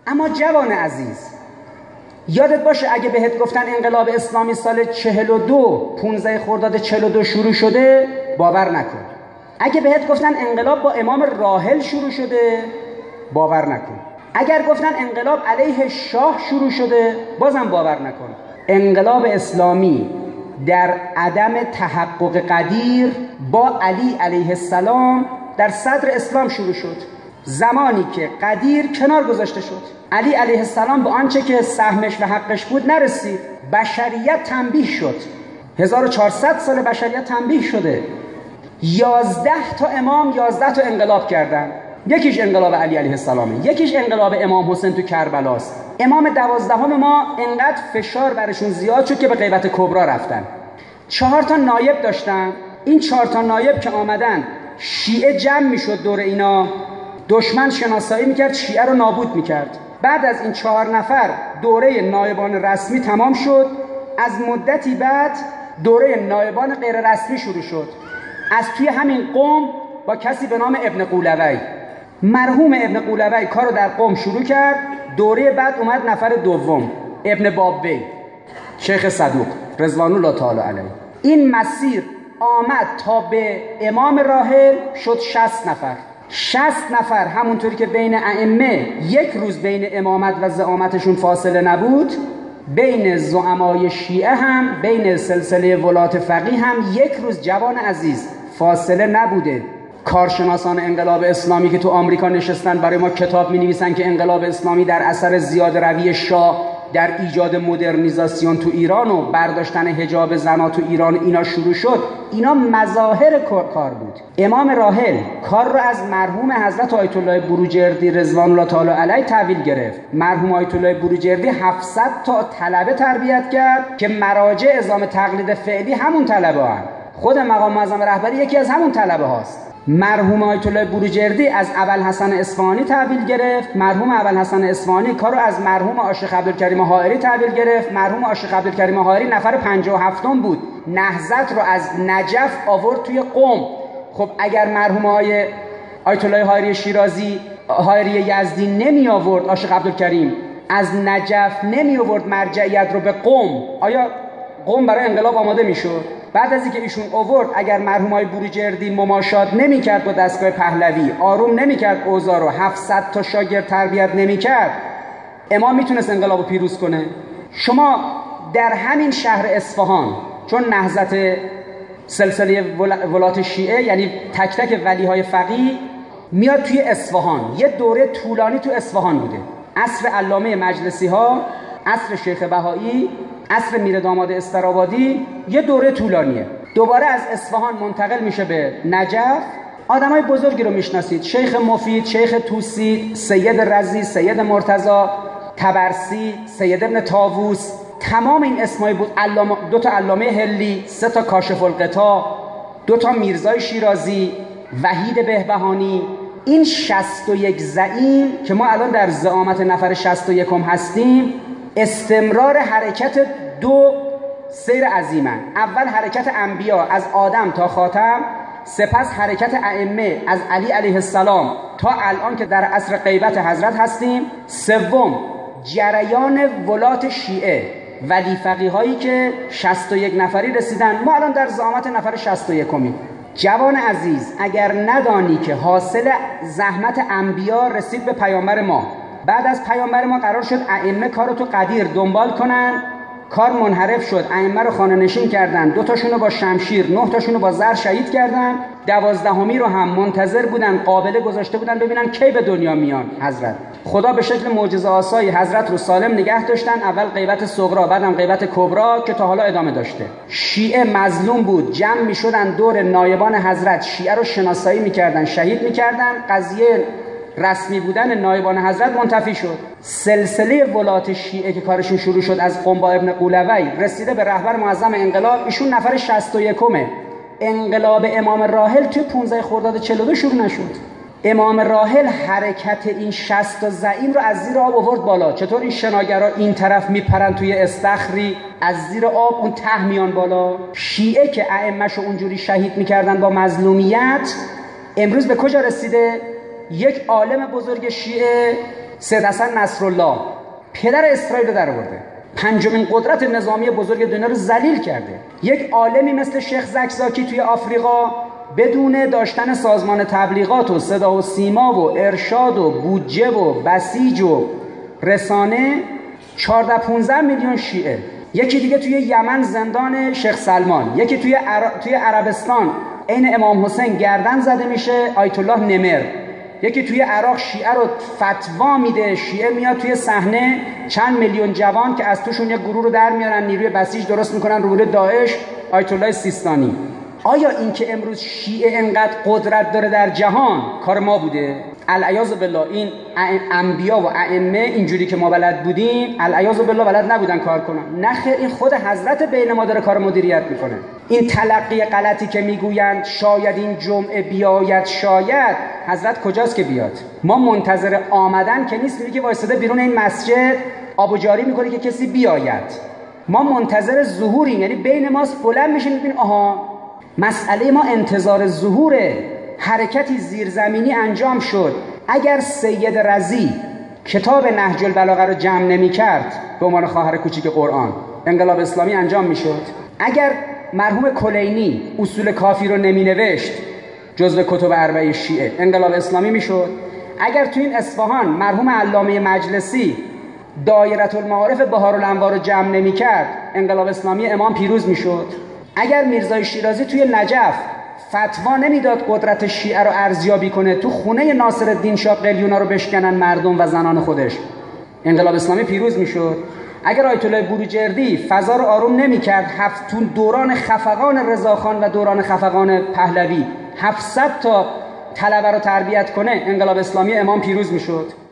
اما جوان عزیز، یادت باشه اگه بهت گفتن انقلاب اسلامی سال 42 15 خرداد 42 شروع شده، باور نکن. اگه بهت گفتن انقلاب با امام راحل شروع شده، باور نکن. اگر گفتن انقلاب علیه شاه شروع شده، بازم باور نکن. انقلاب اسلامی در عدم تحقق قدیر با علی علیه السلام در صدر اسلام شروع شد. زمانی که قدیر کنار گذاشته شد، علی علیه السلام به آنچه که سهمش و حقش بود نرسید، بشریت تنبیه شد. 1400 سال بشریت تنبیه شده. 11 تا امام 11 تا انقلاب کردن. یکیش انقلاب علی علیه السلامه، یکیش انقلاب امام حسین تو کربلاست. امام 12 ما انقدر فشار برشون زیاد شد که به غیبت کبرا رفتن. 4 تا نایب داشتن. این 4 تا نایب که آمدن، شیعه جمع میشد دور اینا، دشمن شناسایی میکرد، شیعه رو نابود میکرد. بعد از این 4 نفر دوره نایبان رسمی تمام شد. از مدتی بعد دوره نایبان غیر رسمی شروع شد. از توی همین قوم با کسی به نام ابن قولوی، مرحوم ابن قولوی کار رو در قوم شروع کرد. دوره بعد اومد نفر دوم، ابن بابوی، شیخ صدوق رضوان الله تعالی علیه. این مسیر آمد تا به امام راحل، شد 60 نفر. 60 نفر همونطوری که بین ائمه یک روز بین امامت و زعامتشون فاصله نبود، بین زعمای شیعه هم، بین سلسله ولات فقیه هم یک روز جوان عزیز فاصله نبوده. کارشناسان انقلاب اسلامی که تو آمریکا نشستن برای ما کتاب می‌نویسن که انقلاب اسلامی در اثر زیاد روی شاه در ایجاد مدرنیزاسیون تو ایران و برداشتن حجاب زنا تو ایران اینا شروع شد، اینا مظاهر کار بود. امام راحل کار رو از مرحوم حضرت آیت الله بروجردی رضوان الله تعالی علیه تحویل گرفت. مرحوم آیت الله بروجردی 700 تا طلبه تربیت کرد که مراجع اعزام تقلید فعلی همون طلبه هستند. خود مقام معظم رهبری یکی از همون طلبه هاست. مرحوم آیت الله بروجردی از ابوالحسن اصفهانی تحویل گرفت. مرحوم ابوالحسن اصفهانی کارو از مرحوم عاشق عبدالکریم حائری تحویل گرفت. مرحوم عاشق عبدالکریم حائری نفر 57م بود. نهضت رو از نجف آورد توی قم. خب اگر مرحوم آیت الله حائری شیرازی، حائری یزدی نمی آورد، عاشق عبدالکریم از نجف نمی آورد مرجعیت رو به قم، آیا قم برای انقلاب آماده میشد؟ بعد از اینکه ایشون آورد، اگر مرحوم های بروجردی مماشات نمیکرد با دستگاه پهلوی، آروم نمیکرد اوضاع رو، 700 تا شاگرد تربیت نمیکرد، امام میتونست انقلاب رو پیروز کنه؟ شما در همین شهر اصفهان، چون نهضت سلسله ولات شیعه یعنی تک تک ولی های فقیه میاد توی اصفهان، یه دوره طولانی تو اصفهان بوده، عصر علامه مجلسی ها، عصر شیخ بهایی، عصر میر داماد استرابادی، یه دوره طولانیه. دوباره از اصفهان منتقل میشه به نجف. آدمای بزرگی رو میشناسید، شیخ مفید، شیخ توسی، سید رضی، سید مرتضی، طبرسی، سید ابن طاووس، تمام این اسمای بود. دو تا علامه هلی، 3 تا کاشف القطاع، 2 تا میرزای شیرازی، وحید بهبهانی. این 61 زعیم که ما الان در زعامت نفر 61 هستیم، استمرار حرکت 2 سیر عظیمن. اول حرکت انبیا از آدم تا خاتم، سپس حرکت ائمه از علی علیه السلام تا الان که در عصر غیبت حضرت هستیم. سوم جریان ولات شیعه، ولی فقیه هایی که 61 نفری رسیدن. ما الان در زعامت نفر 61م. جوان عزیز، اگر ندانی که حاصل زحمت انبیا رسید به پیامبر ما، بعد از پیامبر ما قرار شد ائمه کارو تو قدیر دنبال کنن، کار منحرف شد، ائمه رو خانه نشین کردن، 2 تاشونو با شمشیر، 9 تاشونو با زر شهید کردن، 12می رو هم منتظر بودن، قابله گذاشته بودن ببینن کی به دنیا میان حضرت. خدا به شکل معجزه آسایی حضرت رو سالم نگه داشتن، اول غیبت صغرا بعدم غیبت کبرا که تا حالا ادامه داشته. شیعه مظلوم بود، جمع میشدن دور نایبان حضرت، شیعه رو شناسایی میکردن، شهید میکردن، قضیه رسمی بودن نایبان حضرت منتفی شد. سلسله ولات شیعه که کارشون شروع شد از قم با ابن قولوی رسیده به رهبر معظم انقلاب، ایشون نفر 61م. انقلاب امام راحل توی 15 خرداد 42 شروع نشد. امام راحل حرکت این 60 زعیم رو از زیر آب آورد بالا. چطور این شناگرها این طرف میپرن توی استخری، از زیر آب اون ته میان بالا؟ شیعه که ائمه‌شو اونجوری شهید میکردن با مظلومیت، امروز به کجا رسیده؟ یک عالم بزرگ شیعه سید حسن نصرالله پدر اسرائیل رو در آورده، پنجمین قدرت نظامی بزرگ دنیا رو ذلیل کرده. یک عالمی مثل شیخ زکزاکی توی آفریقا بدون داشتن سازمان تبلیغات و صدا و سیما و ارشاد و بودجه و بسیج و رسانه 14-15 میلیون شیعه. یکی دیگه توی یمن زندان شیخ سلمان، یکی توی عربستان عین امام حسین گردن زده میشه آیت الله نمر، یکی توی عراق شیعه رو فتوا میده، شیعه میاد توی صحنه چند میلیون جوان که از توشون یک گروه رو در میارن نیروی بسیج درست میکنن روبروی داعش، آیت الله سیستانی. آیا این که امروز شیعه انقدر قدرت داره در جهان کار ما بوده؟ العیاذ بالله این انبیا و ائمه اینجوری که ما بلد بودیم العیاذ بالله بلد نبودن کار کنن. نه خیر، این خود حضرت بین ما داره کار مدیریت میکنه. این تلقی غلطی که میگویند شاید این جمعه بیاید، شاید حضرت کجاست که بیاد؟ ما منتظر آمدن که نیستیم که وایساده بیرون این مسجد آب و جاری میکنه که کسی بیاید. ما منتظر ظهوریم، یعنی بین ماست بلند میشیم میبینیم آها مسئله ما انتظار ظهوره. حرکتی زیرزمینی انجام شد. اگر سید رضی کتاب نهج البلاغه رو جمع نمی کرد به عنوان خواهر کوچیک قرآن، انقلاب اسلامی انجام می شد. اگر مرحوم کلینی اصول کافی رو نمی نوشت جزو کتب اربعه شیعه، انقلاب اسلامی می شد. اگر تو این اصفهان مرحوم علامه مجلسی دایره المعارف بهارالانوار رو جمع نمی کرد انقلاب اسلامی امام پیروز می شد. اگر میرزای شیرازی توی نجف فتوا نمیداد قدرت شیعه رو ارزیابی کنه، تو خونه ناصرالدین شاه قلیونا رو بشکنن مردم و زنان خودش، انقلاب اسلامی پیروز میشد. اگر آیت الله بروجردی فضا رو آروم نمیکرد، تو دوران خفقان رضاخان و دوران خفقان پهلوی 700 تا طلبه رو تربیت کنه، انقلاب اسلامی امام پیروز میشد.